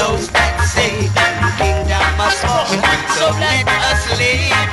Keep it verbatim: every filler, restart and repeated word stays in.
those that say that the kingdom must fall. So let us live